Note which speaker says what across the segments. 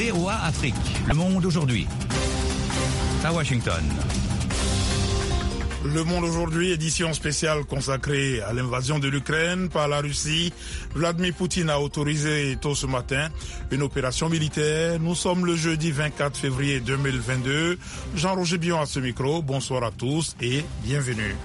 Speaker 1: VOA Afrique. Le monde aujourd'hui. À Washington.
Speaker 2: Le Monde aujourd'hui, édition spéciale consacrée à l'invasion de l'Ukraine par la Russie. Vladimir Poutine a autorisé tôt ce matin une opération militaire. Nous sommes le jeudi 24 février 2022. Jean-Roger Bion à ce micro. Bonsoir à tous et bienvenue.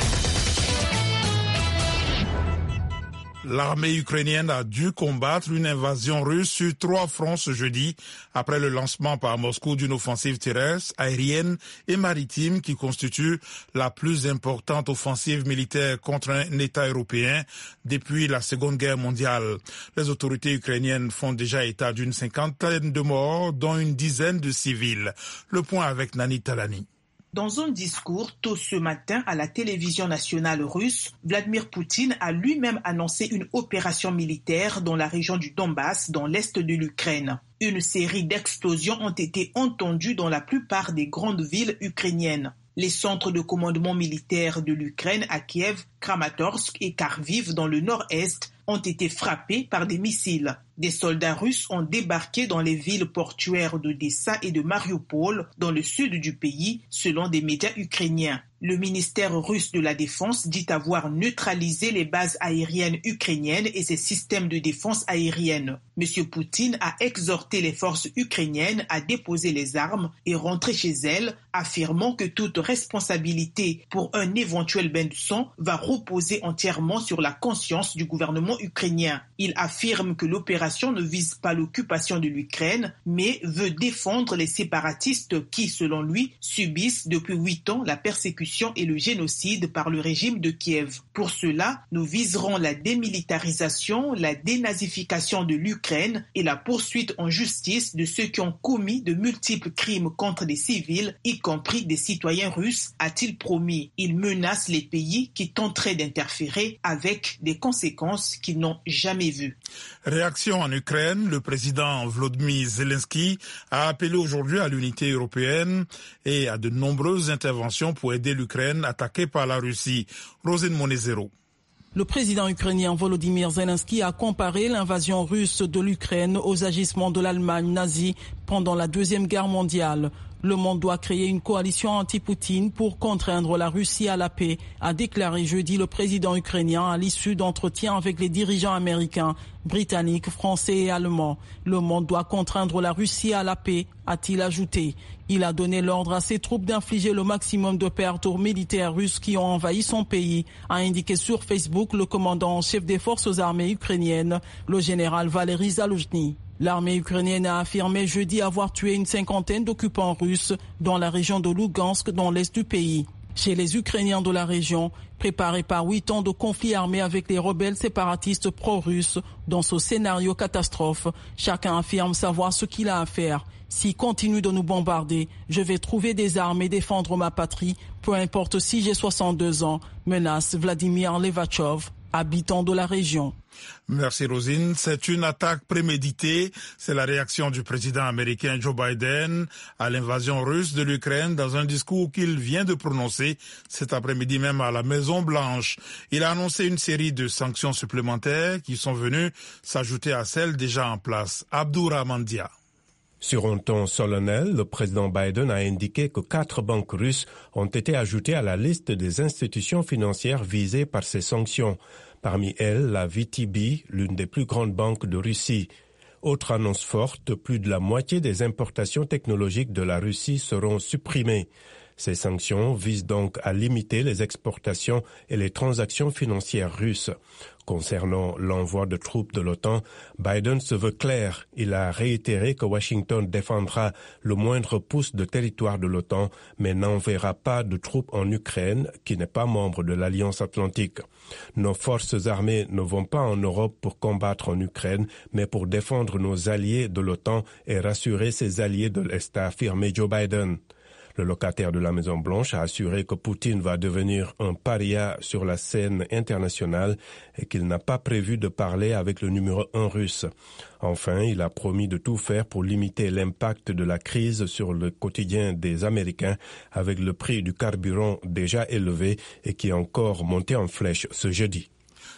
Speaker 2: L'armée ukrainienne a dû combattre une invasion russe sur 3 fronts ce jeudi, après le lancement par Moscou d'une offensive terrestre, aérienne et maritime qui constitue la plus importante offensive militaire contre un État européen depuis la Seconde Guerre mondiale. Les autorités ukrainiennes font déjà état d'une 50aine de morts, dont une dizaine de civils. Le point avec Nani Talani.
Speaker 3: Dans un discours tôt ce matin à la télévision nationale russe, Vladimir Poutine a lui-même annoncé une opération militaire dans la région du Donbass, dans l'est de l'Ukraine. Une série d'explosions ont été entendues dans la plupart des grandes villes ukrainiennes. Les centres de commandement militaire de l'Ukraine à Kiev, Kramatorsk et Kharkiv dans le nord-est ont été frappés par des missiles. Des soldats russes ont débarqué dans les villes portuaires d'Odessa et de Mariupol, dans le sud du pays, selon des médias ukrainiens. Le ministère russe de la Défense dit avoir neutralisé les bases aériennes ukrainiennes et ses systèmes de défense aérienne. M. Poutine a exhorté les forces ukrainiennes à déposer les armes et rentrer chez elles, affirmant que toute responsabilité pour un éventuel bain de sang va reposer entièrement sur la conscience du gouvernement ukrainien. Il affirme que l'opération ne vise pas l'occupation de l'Ukraine, mais veut défendre les séparatistes qui, selon lui, subissent depuis 8 ans la persécution et le génocide par le régime de Kiev. Pour cela, nous viserons la démilitarisation, la dénazification de l'Ukraine et la poursuite en justice de ceux qui ont commis de multiples crimes contre des civils, y compris des citoyens russes, a-t-il promis. Il menace les pays qui tenteraient d'interférer avec des conséquences qu'ils n'ont jamais vues.
Speaker 2: Réaction en Ukraine, le président Volodymyr Zelensky a appelé aujourd'hui à l'unité européenne et à de nombreuses interventions pour aider l'Ukraine attaquée par la Russie. Rosine Monezero.
Speaker 4: Le président ukrainien Volodymyr Zelensky a comparé l'invasion russe de l'Ukraine aux agissements de l'Allemagne nazie pendant la Deuxième Guerre mondiale. Le monde doit créer une coalition anti-Poutine pour contraindre la Russie à la paix, a déclaré jeudi le président ukrainien à l'issue d'entretiens avec les dirigeants américains, britanniques, français et allemands. Le monde doit contraindre la Russie à la paix, a-t-il ajouté. Il a donné l'ordre à ses troupes d'infliger le maximum de pertes aux militaires russes qui ont envahi son pays, a indiqué sur Facebook le commandant en chef des forces armées ukrainiennes, le général Valery Zaluzhny. L'armée ukrainienne a affirmé jeudi avoir tué une 50aine d'occupants russes dans la région de Lugansk, dans l'est du pays. Chez les Ukrainiens de la région, préparés par 8 ans de conflit armé avec les rebelles séparatistes pro-russes, dans ce scénario catastrophe, chacun affirme savoir ce qu'il a à faire. S'ils continuent de nous bombarder, je vais trouver des armes et défendre ma patrie, peu importe si j'ai 62 ans, menace Vladimir Levachov, habitant de la région.
Speaker 2: Merci Rosine. C'est une attaque préméditée. C'est la réaction du président américain Joe Biden à l'invasion russe de l'Ukraine dans un discours qu'il vient de prononcer cet après-midi même à la Maison-Blanche. Il a annoncé une série de sanctions supplémentaires qui sont venues s'ajouter à celles déjà en place. Abdourahmane Dia.
Speaker 5: Sur un ton solennel, le président Biden a indiqué que 4 banques russes ont été ajoutées à la liste des institutions financières visées par ces sanctions. Parmi elles, la VTB, l'une des plus grandes banques de Russie. Autre annonce forte, plus de la moitié des importations technologiques de la Russie seront supprimées. Ces sanctions visent donc à limiter les exportations et les transactions financières russes. Concernant l'envoi de troupes de l'OTAN, Biden se veut clair. Il a réitéré que Washington défendra le moindre pouce de territoire de l'OTAN, mais n'enverra pas de troupes en Ukraine, qui n'est pas membre de l'Alliance Atlantique. Nos forces armées ne vont pas en Europe pour combattre en Ukraine, mais pour défendre nos alliés de l'OTAN et rassurer ses alliés de l'Est, a affirmé Joe Biden. Le locataire de la Maison-Blanche a assuré que Poutine va devenir un paria sur la scène internationale et qu'il n'a pas prévu de parler avec le numéro 1 russe. Enfin, il a promis de tout faire pour limiter l'impact de la crise sur le quotidien des Américains avec le prix du carburant déjà élevé et qui est encore monté en flèche ce jeudi.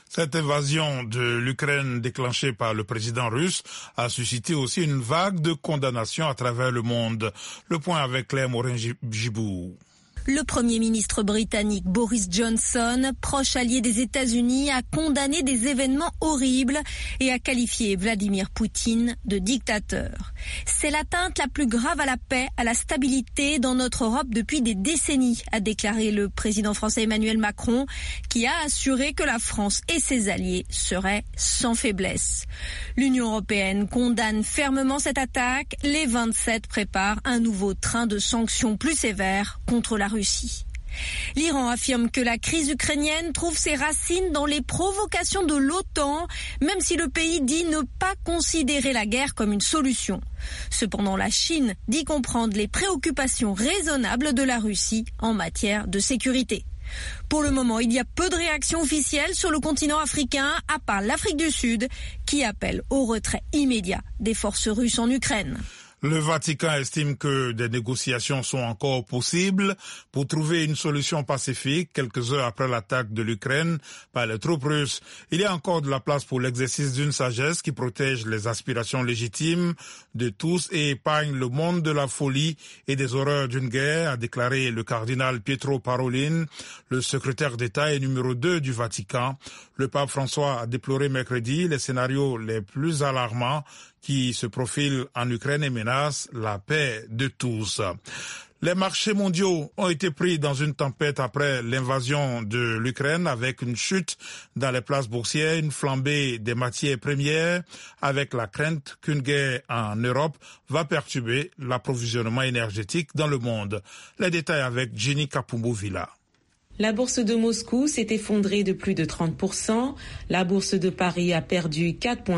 Speaker 2: Cette invasion de l'Ukraine déclenchée par le président russe a suscité aussi une vague de condamnation à travers le monde. Le point avec Claire Morin-Gibou.
Speaker 6: Le Premier ministre britannique Boris Johnson, proche allié des États-Unis, a condamné des événements horribles et a qualifié Vladimir Poutine de dictateur. C'est l'atteinte la plus grave à la paix, à la stabilité dans notre Europe depuis des décennies, a déclaré le président français Emmanuel Macron, qui a assuré que la France et ses alliés seraient sans faiblesse. L'Union européenne condamne fermement cette attaque. Les 27 préparent un nouveau train de sanctions plus sévères contre la Russie. L'Iran affirme que la crise ukrainienne trouve ses racines dans les provocations de l'OTAN, même si le pays dit ne pas considérer la guerre comme une solution. Cependant, la Chine dit comprendre les préoccupations raisonnables de la Russie en matière de sécurité. Pour le moment, il y a peu de réactions officielles sur le continent africain, à part l'Afrique du Sud, qui appelle au retrait immédiat des forces russes en Ukraine.
Speaker 2: Le Vatican estime que des négociations sont encore possibles pour trouver une solution pacifique quelques heures après l'attaque de l'Ukraine par les troupes russes. Il y a encore de la place pour l'exercice d'une sagesse qui protège les aspirations légitimes de tous et épargne le monde de la folie et des horreurs d'une guerre, a déclaré le cardinal Pietro Parolin, le secrétaire d'État et numéro 2 du Vatican. Le pape François a déploré mercredi les scénarios les plus alarmants qui se profilent en Ukraine et menacent la paix de tous. Les marchés mondiaux ont été pris dans une tempête après l'invasion de l'Ukraine avec une chute dans les places boursières, une flambée des matières premières avec la crainte qu'une guerre en Europe va perturber l'approvisionnement énergétique dans le monde. Les détails avec Jenny Kapumbu-Villa.
Speaker 7: La bourse de Moscou s'est effondrée de plus de 30%. La bourse de Paris a perdu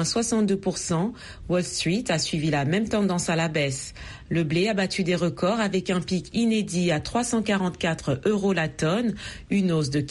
Speaker 7: 4,62%. Wall Street a suivi la même tendance à la baisse. Le blé a battu des records avec un pic inédit à 344 € la tonne, une hausse de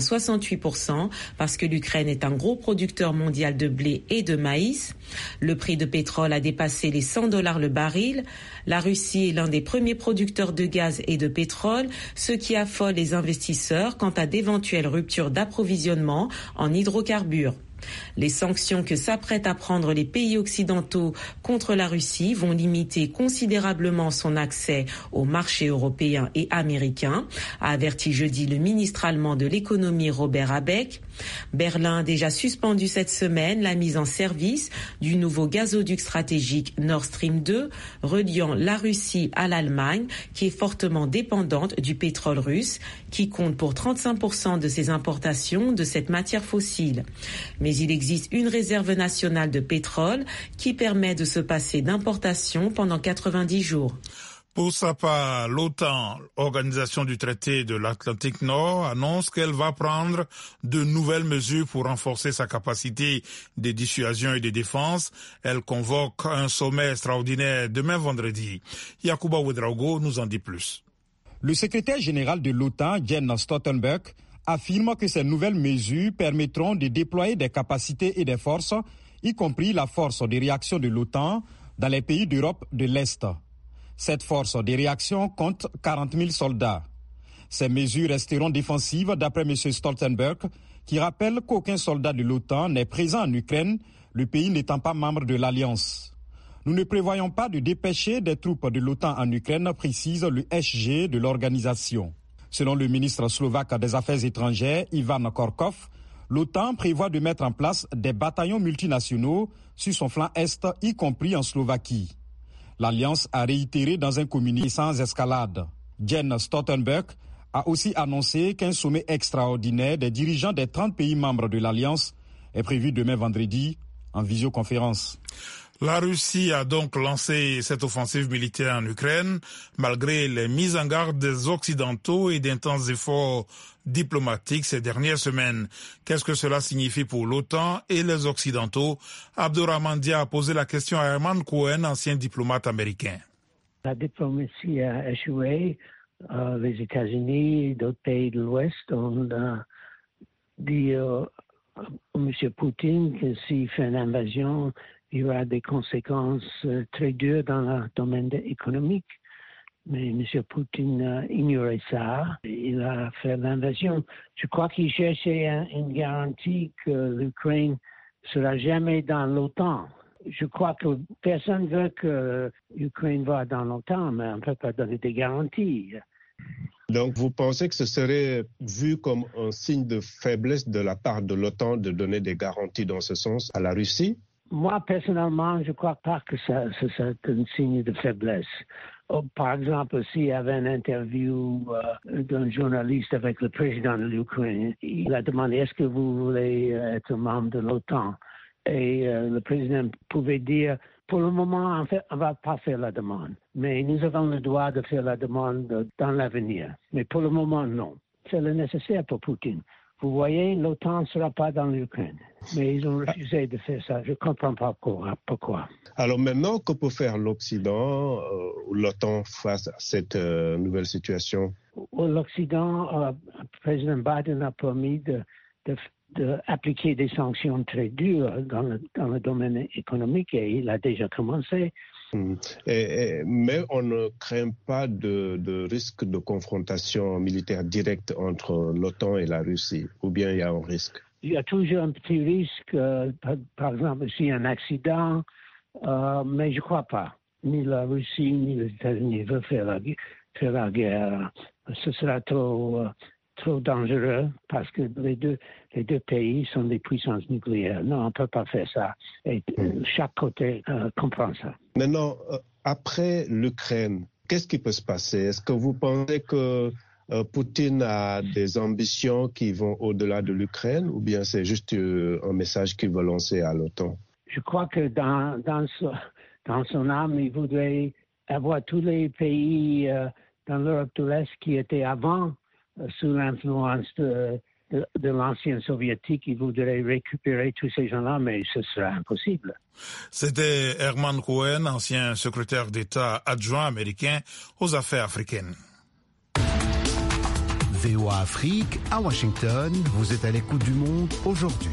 Speaker 7: 15,68% parce que l'Ukraine est un gros producteur mondial de blé et de maïs. Le prix de pétrole a dépassé les $100 le baril. La Russie est l'un des premiers producteurs de gaz et de pétrole, ce qui affole les investisseurs quant à d'éventuelles ruptures d'approvisionnement en hydrocarbures. Les sanctions que s'apprêtent à prendre les pays occidentaux contre la Russie vont limiter considérablement son accès aux marchés européens et américains, a averti jeudi le ministre allemand de l'économie Robert Habeck. Berlin a déjà suspendu cette semaine la mise en service du nouveau gazoduc stratégique Nord Stream 2, reliant la Russie à l'Allemagne, qui est fortement dépendante du pétrole russe, qui compte pour 35% de ses importations de cette matière fossile. Mais il existe une réserve nationale de pétrole qui permet de se passer d'importation pendant 90 jours.
Speaker 2: Pour sa part, l'OTAN, Organisation du traité de l'Atlantique Nord, annonce qu'elle va prendre de nouvelles mesures pour renforcer sa capacité de dissuasion et de défense. Elle convoque un sommet extraordinaire demain vendredi. Yacouba Ouedraogo nous en dit plus.
Speaker 8: Le secrétaire général de l'OTAN, Jens Stoltenberg, affirme que ces nouvelles mesures permettront de déployer des capacités et des forces, y compris la force de réaction de l'OTAN, dans les pays d'Europe de l'Est. Cette force de réaction compte 40 000 soldats. Ces mesures resteront défensives d'après M. Stoltenberg, qui rappelle qu'aucun soldat de l'OTAN n'est présent en Ukraine, le pays n'étant pas membre de l'Alliance. Nous ne prévoyons pas de dépêcher des troupes de l'OTAN en Ukraine, précise le SG de l'organisation. Selon le ministre slovaque des Affaires étrangères, Ivan Korkov, l'OTAN prévoit de mettre en place des bataillons multinationaux sur son flanc est, y compris en Slovaquie. L'Alliance a réitéré dans un communiqué sans escalade. Jens Stoltenberg a aussi annoncé qu'un sommet extraordinaire des dirigeants des 30 pays membres de l'Alliance est prévu demain vendredi en visioconférence.
Speaker 2: La Russie a donc lancé cette offensive militaire en Ukraine, malgré les mises en garde des Occidentaux et d'intenses efforts diplomatiques ces dernières semaines. Qu'est-ce que cela signifie pour l'OTAN et les Occidentaux? Abdurrahman Dia a posé la question à Herman Cohen, ancien diplomate américain.
Speaker 9: La diplomatie a échoué. Les États-Unis et d'autres pays de l'Ouest ont dit à M. Poutine que s'il fait une invasion, il y aura des conséquences très dures dans le domaine économique. Mais M. Poutine ignorait ça. Il a fait l'invasion. Je crois qu'il cherchait une garantie que l'Ukraine ne sera jamais dans l'OTAN. Je crois que personne ne veut que l'Ukraine va dans l'OTAN, mais on ne peut pas donner des garanties.
Speaker 5: Donc, vous pensez que ce serait vu comme un signe de faiblesse de la part de l'OTAN de donner des garanties dans ce sens à la Russie?
Speaker 9: Moi, personnellement, je ne crois pas que ça c'est un signe de faiblesse. Par exemple, s'il y avait une interview d'un journaliste avec le président de l'Ukraine, il a demandé « Est-ce que vous voulez être membre de l'OTAN ?» Et le président pouvait dire « Pour le moment, en fait, on ne va pas faire la demande, mais nous avons le droit de faire la demande dans l'avenir. Mais pour le moment, non. C'est le nécessaire pour Poutine. Vous voyez, l'OTAN ne sera pas dans l'Ukraine. Mais ils ont refusé de faire ça. Je ne comprends pas pourquoi.
Speaker 5: Alors maintenant, que peut faire l'Occident ou l'OTAN face à cette nouvelle situation?
Speaker 9: L'Occident, le président Biden a promis d'appliquer des sanctions très dures dans le domaine économique et il a déjà commencé.
Speaker 5: Mais on ne craint pas de risque de confrontation militaire directe entre l'OTAN et la Russie, ou bien il y a un risque?
Speaker 9: Il y a toujours un petit risque, par exemple, s'il y a un accident, mais je ne crois pas. Ni la Russie, ni les États-Unis veulent faire la guerre. Ce sera trop dangereux parce que les deux pays sont des puissances nucléaires. Non, on ne peut pas faire ça. Et chaque côté comprend ça.
Speaker 5: Maintenant, après l'Ukraine, qu'est-ce qui peut se passer? Est-ce que vous pensez que Poutine a des ambitions qui vont au-delà de l'Ukraine ou bien c'est juste un message qu'il veut lancer à l'OTAN?
Speaker 9: Je crois que dans son âme, il voudrait avoir tous les pays dans l'Europe de l'Est qui étaient avant sous l'influence de l'ancien soviétique. Il voudrait récupérer tous ces gens-là, mais ce sera impossible.
Speaker 2: C'était Herman Cohen, ancien secrétaire d'État adjoint américain aux affaires africaines.
Speaker 1: VOA Afrique, à Washington, vous êtes à l'écoute du monde aujourd'hui.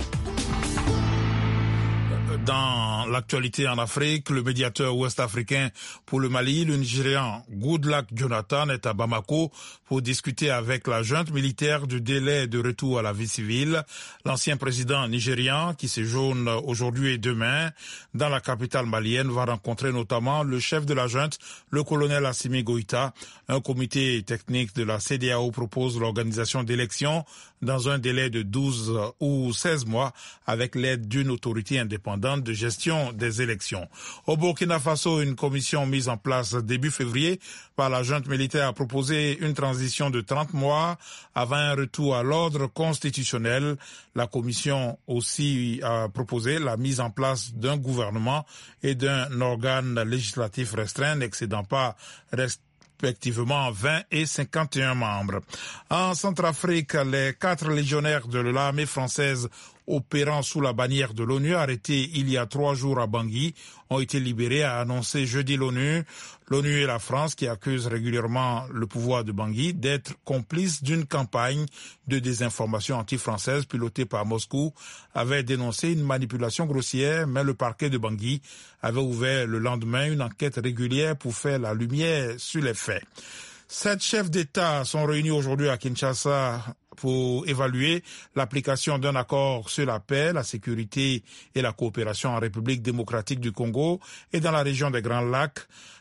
Speaker 2: Dans l'actualité en Afrique, le médiateur ouest-africain pour le Mali, le Nigérian Goodluck Jonathan, est à Bamako pour discuter avec la junte militaire du délai de retour à la vie civile. L'ancien président nigérian, qui séjourne aujourd'hui et demain dans la capitale malienne, va rencontrer notamment le chef de la junte, le colonel Assimi Goïta. Un comité technique de la CEDEAO propose l'organisation d'élections dans un délai de 12 ou 16 mois avec l'aide d'une autorité indépendante de gestion des élections. Au Burkina Faso, une commission mise en place début février par la junte militaire a proposé une transition de 30 mois avant un retour à l'ordre constitutionnel. La commission aussi a proposé la mise en place d'un gouvernement et d'un organe législatif restreint n'excédant pas respectivement 20 et 51 membres. En Centrafrique, les 4 légionnaires de l'armée française opérant sous la bannière de l'ONU, arrêtés il y a 3 jours à Bangui, ont été libérés, a annoncé jeudi l'ONU. L'ONU et la France, qui accusent régulièrement le pouvoir de Bangui d'être complices d'une campagne de désinformation anti-française pilotée par Moscou, avaient dénoncé une manipulation grossière, mais le parquet de Bangui avait ouvert le lendemain une enquête régulière pour faire la lumière sur les faits. 7 chefs d'État sont réunis aujourd'hui à Kinshasa pour évaluer l'application d'un accord sur la paix, la sécurité et la coopération en République démocratique du Congo et dans la région des Grands Lacs.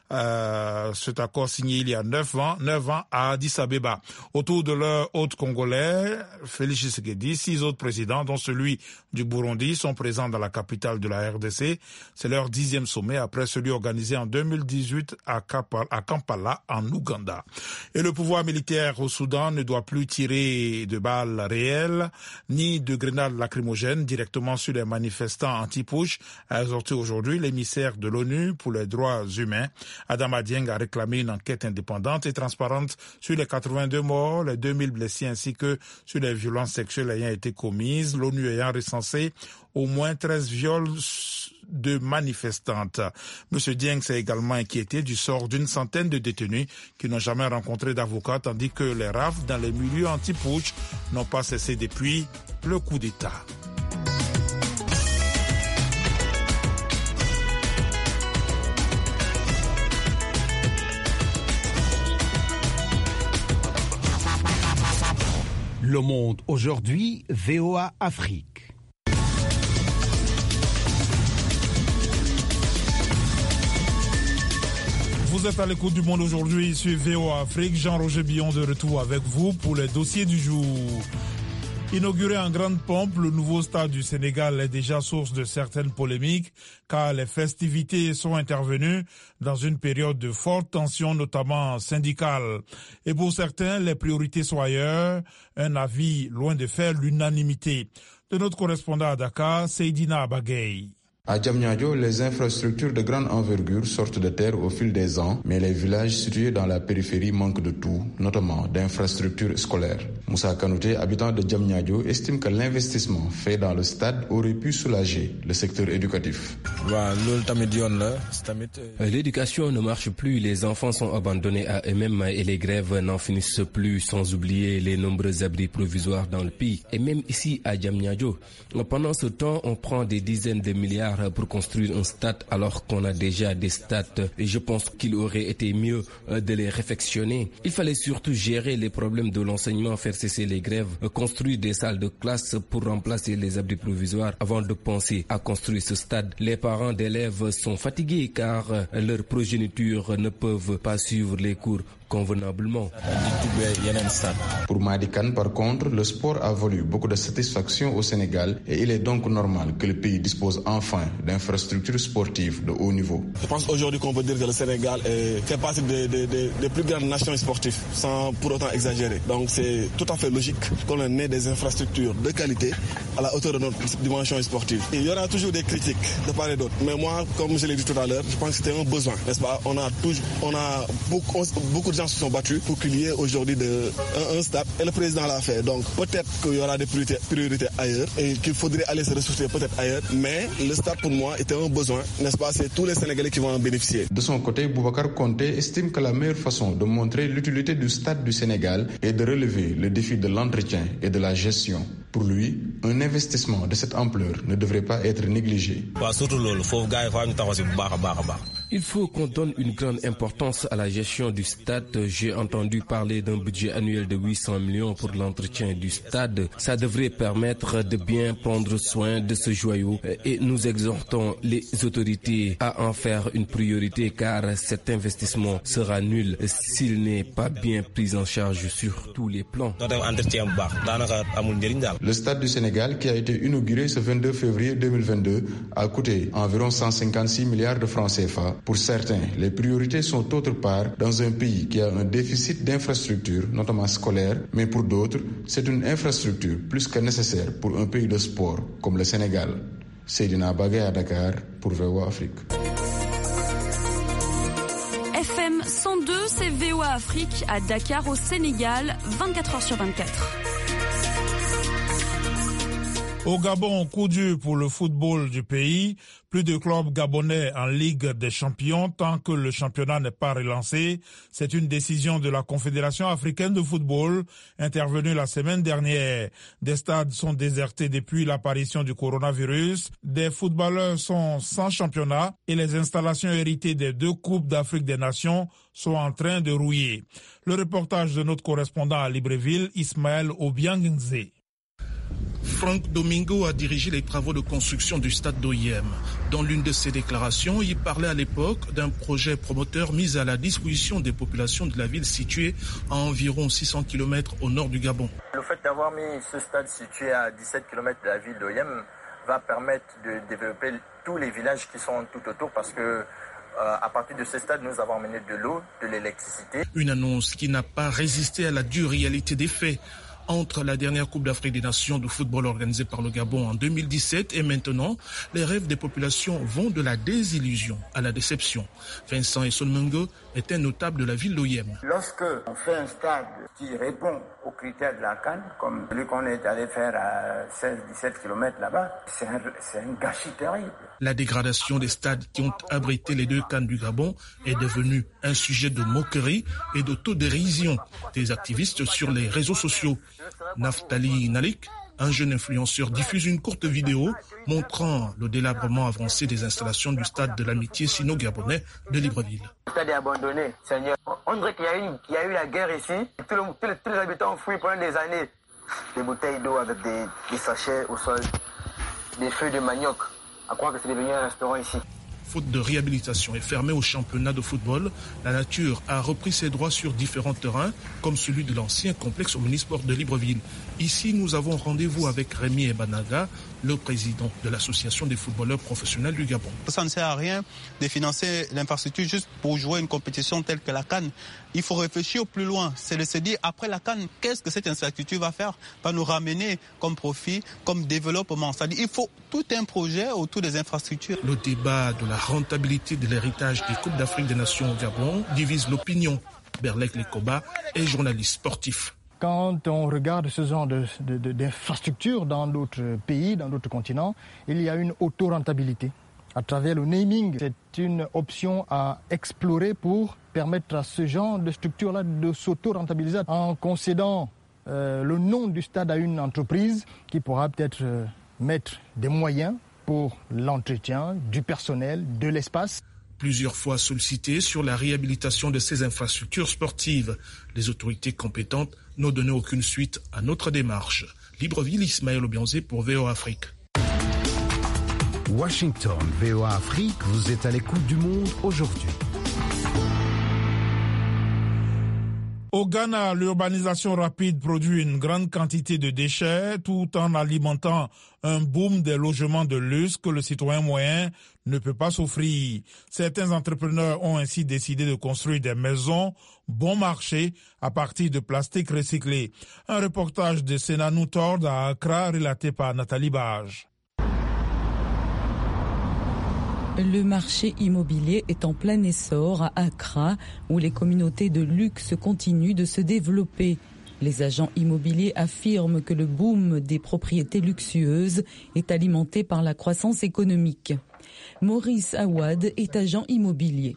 Speaker 2: Cet accord signé il y a 9 ans à Addis Abeba. Autour de leur hôte congolais, Félix Tshisekedi, 6 autres présidents, dont celui du Burundi, sont présents dans la capitale de la RDC. C'est leur 10e sommet après celui organisé en 2018 à Kampala, en Ouganda. Et le pouvoir militaire au Soudan ne doit plus tirer de balles réelles ni de grenades lacrymogènes directement sur les manifestants anti-push, a exhorté aujourd'hui l'émissaire de l'ONU pour les droits humains. Adama Dieng a réclamé une enquête indépendante et transparente sur les 82 morts, les 2000 blessés ainsi que sur les violences sexuelles ayant été commises, l'ONU ayant recensé au moins 13 viols de manifestantes. M. Dieng s'est également inquiété du sort d'une centaine de détenus qui n'ont jamais rencontré d'avocat, tandis que les rafles dans les milieux anti-putsch n'ont pas cessé depuis le coup d'État.
Speaker 1: Le Monde aujourd'hui, VOA Afrique.
Speaker 2: Vous êtes à l'écoute du Monde aujourd'hui sur VOA Afrique. Jean-Roger Billon de retour avec vous pour les dossiers du jour. Inauguré en grande pompe, le nouveau stade du Sénégal est déjà source de certaines polémiques car les festivités sont intervenues dans une période de forte tension, notamment syndicale. Et pour certains, les priorités sont ailleurs, un avis loin de faire l'unanimité. De notre correspondant à Dakar, Seydina Bagay.
Speaker 10: À Diamniadio, les infrastructures de grande envergure sortent de terre au fil des ans, mais les villages situés dans la périphérie manquent de tout, notamment d'infrastructures scolaires. Moussa Kanouté, habitant de Diamniadio, estime que l'investissement fait dans le stade aurait pu soulager le secteur éducatif.
Speaker 11: L'éducation ne marche plus, les enfants sont abandonnés à eux-mêmes et les grèves n'en finissent plus, sans oublier les nombreux abris provisoires dans le pays. Et même ici à Diamniadio, pendant ce temps, on prend des dizaines de milliards pour construire un stade alors qu'on a déjà des stades et je pense qu'il aurait été mieux de les réfectionner. Il fallait surtout gérer les problèmes de l'enseignement, faire cesser les grèves, construire des salles de classe pour remplacer les abris provisoires avant de penser à construire ce stade. Les parents d'élèves sont fatigués car leur progéniture ne peuvent pas suivre les cours convenablement.
Speaker 10: Pour Madikan, par contre, le sport a valu beaucoup de satisfaction au Sénégal et il est donc normal que le pays dispose enfin d'infrastructures sportives de haut niveau.
Speaker 12: Je pense aujourd'hui qu'on peut dire que le Sénégal fait partie des plus grandes nations sportives, sans pour autant exagérer. Donc c'est tout à fait logique qu'on ait des infrastructures de qualité à la hauteur de notre dimension sportive. Et il y aura toujours des critiques de part et d'autre. Mais moi, comme je l'ai dit tout à l'heure, je pense que c'était un besoin, n'est-ce pas? On a beaucoup de gens se sont battus pour qu'il y ait aujourd'hui un stade et le président l'a fait. Donc peut-être qu'il y aura des priorités ailleurs et qu'il faudrait aller se ressourcer peut-être ailleurs. Mais le stade pour moi était un besoin, n'est-ce pas? C'est tous les Sénégalais qui vont en bénéficier.
Speaker 10: De son côté, Boubacar Konté estime que la meilleure façon de montrer l'utilité du stade du Sénégal est de relever le défi de l'entretien et de la gestion. Pour lui, un investissement de cette ampleur ne devrait pas être négligé.
Speaker 11: Il faut qu'on donne une grande importance à la gestion du stade. J'ai entendu parler d'un budget annuel de 800 millions pour l'entretien du stade. Ça devrait permettre de bien prendre soin de ce joyau et nous exhortons les autorités à en faire une priorité car cet investissement sera nul s'il n'est pas bien pris en charge sur tous les plans.
Speaker 10: Le stade du Sénégal, qui a été inauguré ce 22 février 2022, a coûté environ 156 milliards de francs CFA. Pour certains, les priorités sont autre part dans un pays qui a un déficit d'infrastructures, notamment scolaires, mais pour d'autres, c'est une infrastructure plus que nécessaire pour un pays de sport comme le Sénégal. Seydina Bagay à Dakar pour VOA Afrique.
Speaker 13: FM 102, c'est VOA Afrique à Dakar au Sénégal, 24h sur 24.
Speaker 2: Au Gabon, coup dur pour le football du pays. Plus de clubs gabonais en Ligue des Champions tant que le championnat n'est pas relancé. C'est une décision de la Confédération africaine de football intervenue la semaine dernière. Des stades sont désertés depuis l'apparition du coronavirus. Des footballeurs sont sans championnat et les installations héritées des 2 Coupes d'Afrique des Nations sont en train de rouiller. Le reportage de notre correspondant à Libreville, Ismaël Obiangze.
Speaker 14: Franck Domingo a dirigé les travaux de construction du stade d'OIM. Dans l'une de ses déclarations, il parlait à l'époque d'un projet promoteur mis à la disposition des populations de la ville située à environ 600 km au nord du Gabon.
Speaker 15: Le fait d'avoir mis ce stade situé à 17 km de la ville d'OIM va permettre de développer tous les villages qui sont tout autour parce que à partir de ce stade, nous avons mené de l'eau, de l'électricité.
Speaker 14: Une annonce qui n'a pas résisté à la dure réalité des faits. Entre la dernière Coupe d'Afrique des Nations de football organisée par le Gabon en 2017 et maintenant, les rêves des populations vont de la désillusion à la déception. Vincent Essonmengo est un notable de la ville d'OIM.
Speaker 16: Lorsque on fait un stade qui répond aux critères de la CAN, comme celui qu'on est allé faire à 16-17 km là-bas, c'est un gâchis terrible.
Speaker 14: La dégradation des stades qui ont abrité les 2 CAN du Gabon est devenue un sujet de moquerie et d'autodérision des activistes sur les réseaux sociaux. Naftali Nalik, un jeune influenceur, diffuse une courte vidéo montrant le délabrement avancé des installations du stade de l'amitié sino-gabonais de Libreville.
Speaker 16: Le stade est abandonné, Seigneur. On dirait qu'il y a eu la guerre ici. Tous les habitants ont fui pendant des années.
Speaker 15: des bouteilles d'eau avec des sachets au sol, des feuilles de manioc. À croire que c'est devenu un restaurant ici.
Speaker 14: Faute de réhabilitation et fermée au championnat de football, la nature a repris ses droits sur différents terrains, comme celui de l'ancien complexe omnisport de Libreville. Ici, nous avons rendez-vous avec Rémi Ebanaga, le président de l'association des footballeurs professionnels du Gabon.
Speaker 17: Ça ne sert à rien de financer l'infrastructure juste pour jouer une compétition telle que la CAN. Il faut réfléchir plus loin. C'est de se dire, après la CAN, qu'est-ce que cette infrastructure va nous ramener comme profit, comme développement. C'est-à-dire il faut tout un projet autour des infrastructures.
Speaker 14: Le débat de la rentabilité de l'héritage des Coupes d'Afrique des Nations au Gabon divise l'opinion. Berlek Lekoba est journaliste sportif.
Speaker 18: Quand on regarde ce genre d'infrastructures dans d'autres pays, dans d'autres continents, il y a une auto-rentabilité. À travers le naming, c'est une option à explorer pour permettre à ce genre de structure-là de s'auto-rentabiliser en concédant le nom du stade à une entreprise qui pourra peut-être mettre des moyens pour l'entretien du personnel, de l'espace.
Speaker 14: Plusieurs fois sollicité sur la réhabilitation de ces infrastructures sportives. Les autorités compétentes n'ont donné aucune suite à notre démarche. Libreville, Ismaël Obianzé pour VOA Afrique.
Speaker 1: Washington, VOA Afrique, vous êtes à l'écoute du monde aujourd'hui.
Speaker 2: Au Ghana, l'urbanisation rapide produit une grande quantité de déchets tout en alimentant un boom des logements de luxe que le citoyen moyen ne peut pas s'offrir. Certains entrepreneurs ont ainsi décidé de construire des maisons bon marché à partir de plastique recyclé. Un reportage de Senanou Tord à Accra relaté par Nathalie Bage.
Speaker 19: Le marché immobilier est en plein essor à Accra, où les communautés de luxe continuent de se développer. Les agents immobiliers affirment que le boom des propriétés luxueuses est alimenté par la croissance économique. Maurice Awad est agent immobilier.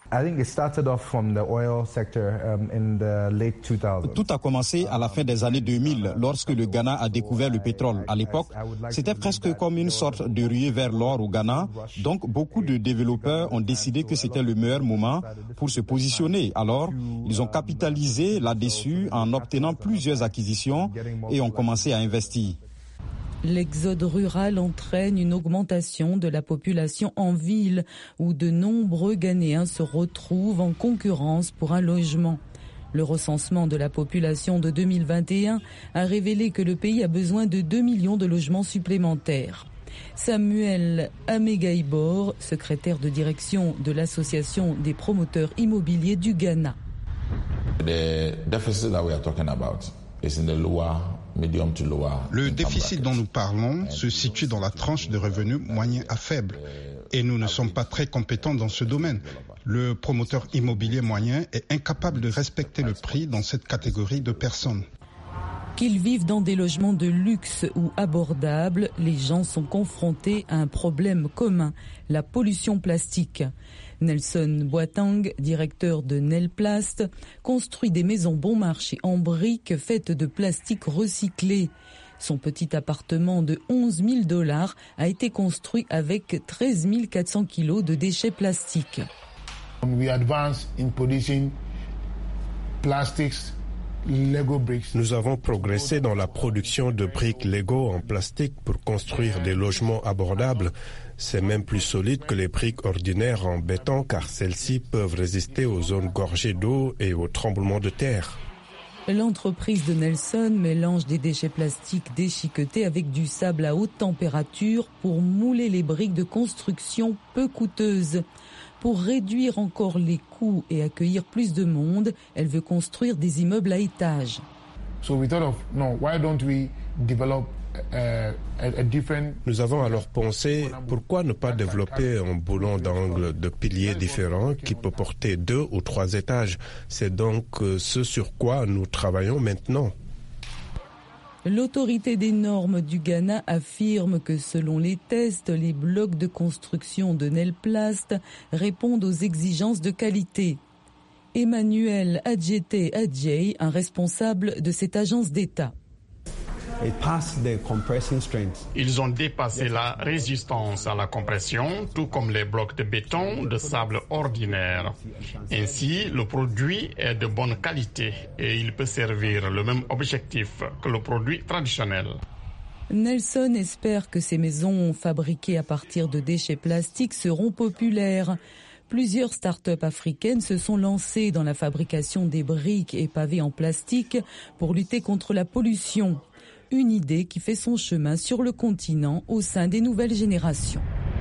Speaker 8: Tout a commencé à la fin des années 2000, lorsque le Ghana a découvert le pétrole. À l'époque, c'était presque comme une sorte de ruée vers l'or au Ghana. Donc, beaucoup de développeurs ont décidé que c'était le meilleur moment pour se positionner. Alors, ils ont capitalisé là-dessus en obtenant plusieurs acquisitions et ont commencé à investir.
Speaker 19: L'exode rural entraîne une augmentation de la population en ville, où de nombreux Ghanéens se retrouvent en concurrence pour un logement. Le recensement de la population de 2021 a révélé que le pays a besoin de 2 millions de logements supplémentaires. Samuel Amegaibor, secrétaire de direction de l'Association des promoteurs immobiliers du Ghana.
Speaker 20: Le déficit dont nous parlons se situe dans la tranche de revenus moyen à faible. Et nous ne sommes pas très compétents dans ce domaine. Le promoteur immobilier moyen est incapable de respecter le prix dans cette catégorie de personnes.
Speaker 19: Qu'ils vivent dans des logements de luxe ou abordables, les gens sont confrontés à un problème commun, la pollution plastique. Nelson Boateng, directeur de Nelplast, construit des maisons bon marché en briques faites de plastique recyclé. Son petit appartement de $11 000 a été construit avec 13 400 kilos de déchets plastiques.
Speaker 5: Nous avons progressé dans la production de briques Lego en plastique pour construire des logements abordables. C'est même plus solide que les briques ordinaires en béton car celles-ci peuvent résister aux zones gorgées d'eau et aux tremblements de terre.
Speaker 19: L'entreprise de Nelson mélange des déchets plastiques déchiquetés avec du sable à haute température pour mouler les briques de construction peu coûteuses. Pour réduire encore les coûts et accueillir plus de monde, elle veut construire des immeubles à étages.
Speaker 5: Nous avons alors pensé, pourquoi ne pas développer un boulon d'angle de piliers différents qui peut porter 2 ou 3 étages. C'est donc ce sur quoi nous travaillons maintenant.
Speaker 19: L'autorité des normes du Ghana affirme que selon les tests, les blocs de construction de Nelplast répondent aux exigences de qualité. Emmanuel Adjete Adjei, un responsable de cette agence d'État.
Speaker 21: Ils ont dépassé la résistance à la compression, tout comme les blocs de béton de sable ordinaire. Ainsi, le produit est de bonne qualité et il peut servir le même objectif que le produit traditionnel.
Speaker 19: Nelson espère que ces maisons fabriquées à partir de déchets plastiques seront populaires. Plusieurs start-up africaines se sont lancées dans la fabrication des briques et pavés en plastique pour lutter contre la pollution. Une idée qui fait son chemin sur le continent au sein des nouvelles générations.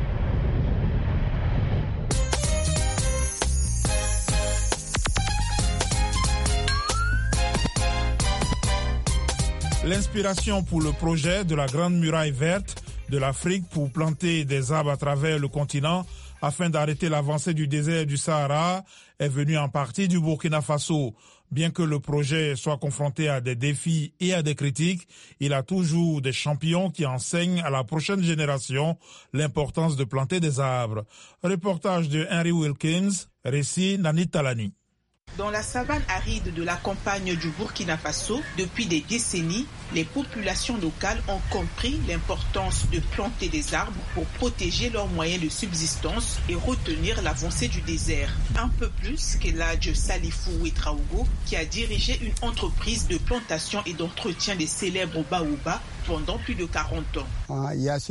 Speaker 2: L'inspiration pour le projet de la Grande Muraille Verte de l'Afrique pour planter des arbres à travers le continent afin d'arrêter l'avancée du désert du Sahara est venue en partie du Burkina Faso. Bien que le projet soit confronté à des défis et à des critiques, il a toujours des champions qui enseignent à la prochaine génération l'importance de planter des arbres. Reportage de Henry Wilkins, récit Nani Talani.
Speaker 3: Dans la savane aride de la campagne du Burkina Faso, depuis des décennies, les populations locales ont compris l'importance de planter des arbres pour protéger leurs moyens de subsistance et retenir l'avancée du désert. Un peu plus qu'Eladj Salifou Ouetraogo, qui a dirigé une entreprise de plantation et d'entretien des célèbres baobabs pendant plus de 40 ans.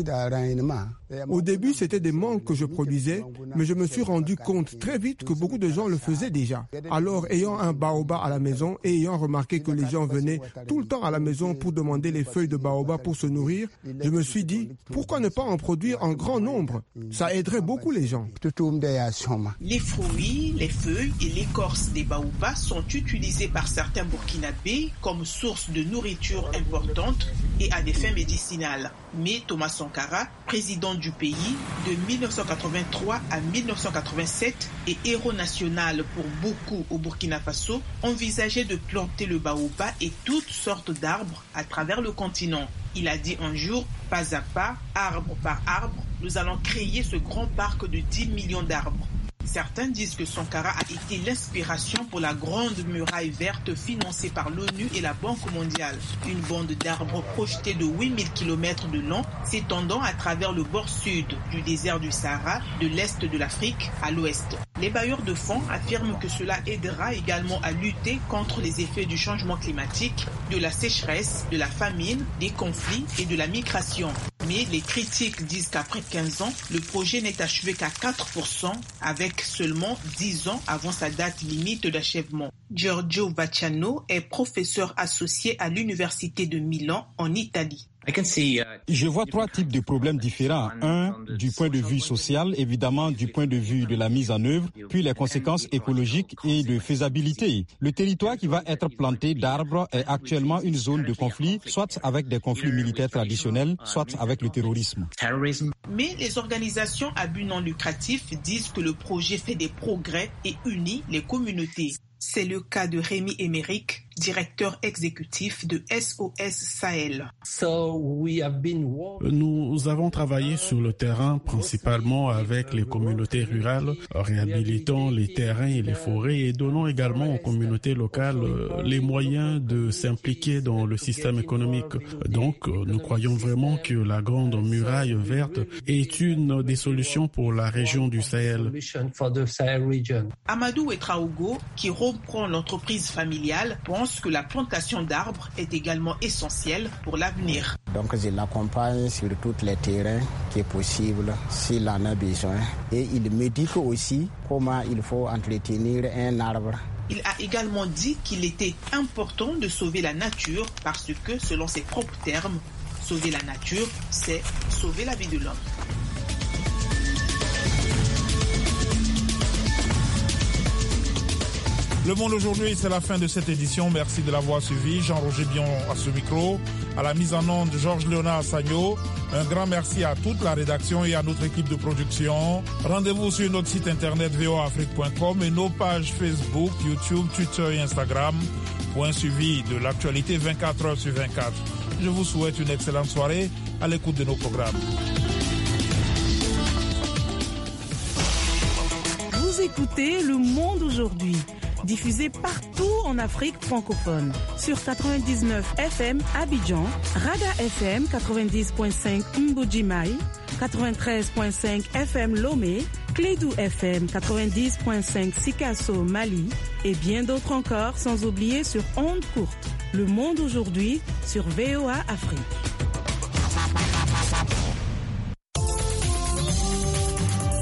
Speaker 22: Au début, c'était des mangues que je produisais, mais je me suis rendu compte très vite que beaucoup de gens le faisaient déjà. Alors, ayant un baobab à la maison et ayant remarqué que les gens venaient tout le temps à la maison pour demander les feuilles de baobab pour se nourrir, je me suis dit, pourquoi ne pas en produire en grand nombre? Ça aiderait beaucoup les gens.
Speaker 3: Les fruits, les feuilles et l'écorce des baobabs sont utilisés par certains Burkinabés comme source de nourriture importante et à des fins médicinales. Mais Thomas Sankara, président du pays de 1983 à 1987 et héros national pour beaucoup au Burkina Faso, envisageait de planter le baobab et toutes sortes d'arbres à travers le continent. Il a dit un jour, pas à pas, arbre par arbre, nous allons créer ce grand parc de 10 millions d'arbres. Certains disent que Sankara a été l'inspiration pour la Grande Muraille Verte financée par l'ONU et la Banque mondiale. Une bande d'arbres projetée de 8000 km de long, s'étendant à travers le bord sud du désert du Sahara, de l'est de l'Afrique à l'ouest. Les bailleurs de fonds affirment que cela aidera également à lutter contre les effets du changement climatique, de la sécheresse, de la famine, des conflits et de la migration. Mais les critiques disent qu'après 15 ans, le projet n'est achevé qu'à 4%, avec seulement 10 ans avant sa date limite d'achèvement. Giorgio Vacciano est professeur associé à l'Université de Milan en Italie.
Speaker 8: Je vois trois types de problèmes différents. Un, du point de vue social, évidemment du point de vue de la mise en œuvre, puis les conséquences écologiques et de faisabilité. Le territoire qui va être planté d'arbres est actuellement une zone de conflit, soit avec des conflits militaires traditionnels, soit avec le terrorisme.
Speaker 3: Mais les organisations à but non lucratif disent que le projet fait des progrès et unit les communautés. C'est le cas de Rémi Emerick, directeur exécutif de SOS Sahel.
Speaker 23: Nous avons travaillé sur le terrain principalement avec les communautés rurales, réhabilitant les terrains et les forêts et donnant également aux communautés locales les moyens de s'impliquer dans le système économique. Donc, nous croyons vraiment que la Grande Muraille Verte est une des solutions pour la région du Sahel.
Speaker 3: Amadou Ouetraogo, qui reprend l'entreprise familiale, pense que la plantation d'arbres est également essentielle pour l'avenir.
Speaker 24: Donc je l'accompagne sur tous les terrains qui est possible s'il en a besoin. Et il me dit aussi comment il faut entretenir un arbre.
Speaker 3: Il a également dit qu'il était important de sauver la nature parce que, selon ses propres termes, sauver la nature, c'est sauver la vie de l'homme.
Speaker 2: Le Monde aujourd'hui, c'est la fin de cette édition. Merci de l'avoir suivi. Jean-Roger Bion à ce micro. À la mise en onde, Georges-Léonard Sagno. Un grand merci à toute la rédaction et à notre équipe de production. Rendez-vous sur notre site internet voaafrique.com et nos pages Facebook, YouTube, Twitter et Instagram pour un suivi de l'actualité 24 heures sur 24. Je vous souhaite une excellente soirée à l'écoute de nos programmes.
Speaker 4: Vous écoutez Le Monde aujourd'hui.
Speaker 6: diffusée partout en Afrique francophone. Sur 99 FM Abidjan, Rada FM 90.5 Mbujimai, 93.5 FM Lomé, Clédou FM 90.5 Sikasso Mali et bien d'autres encore, sans oublier sur ondes courtes. Le monde aujourd'hui sur VOA Afrique.